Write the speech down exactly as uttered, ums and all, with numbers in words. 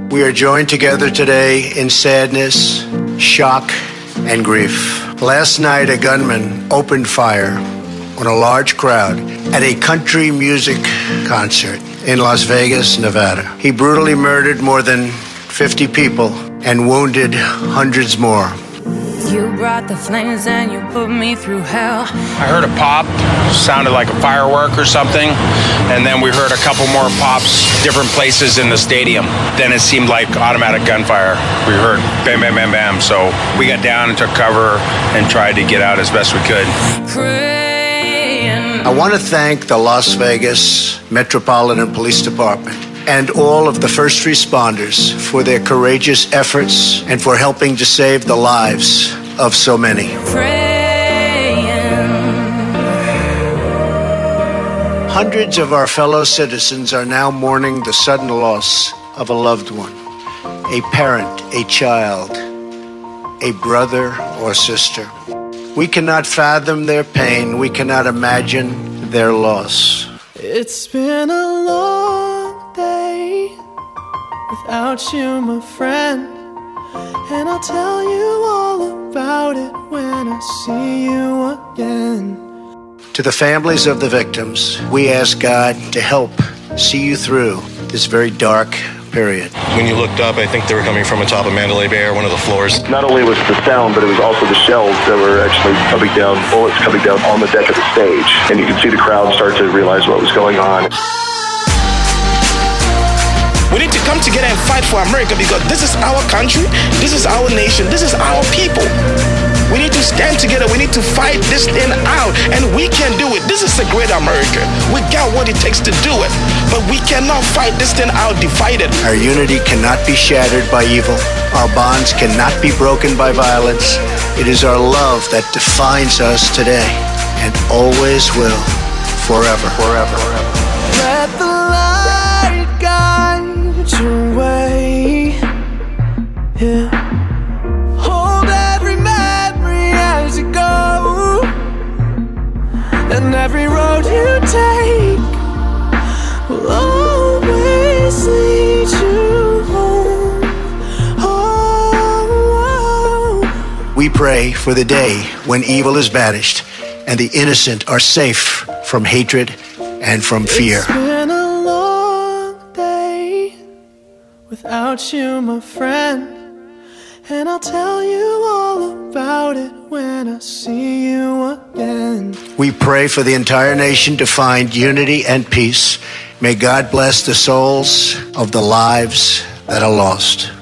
We are joined together today in sadness, shock, and grief. Last night, a gunman opened fire on a large crowd at a country music concert in Las Vegas, Nevada. He brutally murdered more than fifty people and wounded hundreds more. You brought the flames and you put me through hell. I heard a pop, sounded like a firework or something, and then we heard a couple more pops, different places in the stadium. Then it seemed like automatic gunfire. We heard bam, bam, bam, bam. So we got down and took cover and tried to get out as best we could. I want to thank the Las Vegas Metropolitan Police Department and all of the first responders for their courageous efforts and for helping to save the lives of so many. Hundreds of our fellow citizens are now mourning the sudden loss of a loved one, a parent, a child, a brother or sister. We cannot fathom their pain. We cannot imagine their loss. It's been a long day without you, my friend, and I'll tell you all about it when I see you again. To the families of the victims, we ask God to help see you through this very dark period. When you looked up, I think they were coming from atop of Mandalay Bay or one of the floors. Not only was the sound, but it was also the shells that were actually coming down, bullets coming down on the deck of the stage. And you could see the crowd start to realize what was going on. We need to come together and fight for America because this is our country, this is our nation, this is our people. We need to stand together. We need to fight this thing out, and we can do it. This is a great America. We got what it takes to do it, but we cannot fight this thing out divided. Our unity cannot be shattered by evil. Our bonds cannot be broken by violence. It is our love that defines us today and always will, forever, forever, forever. Let the light guide your way. Yeah. And every road you take will always lead you home. Oh, oh. We pray for the day when evil is banished and the innocent are safe from hatred and from fear. It's been a long day without you, my friend, and I'll tell you all about it when I see you again. We pray for the entire nation to find unity and peace. May God bless the souls of the lives that are lost.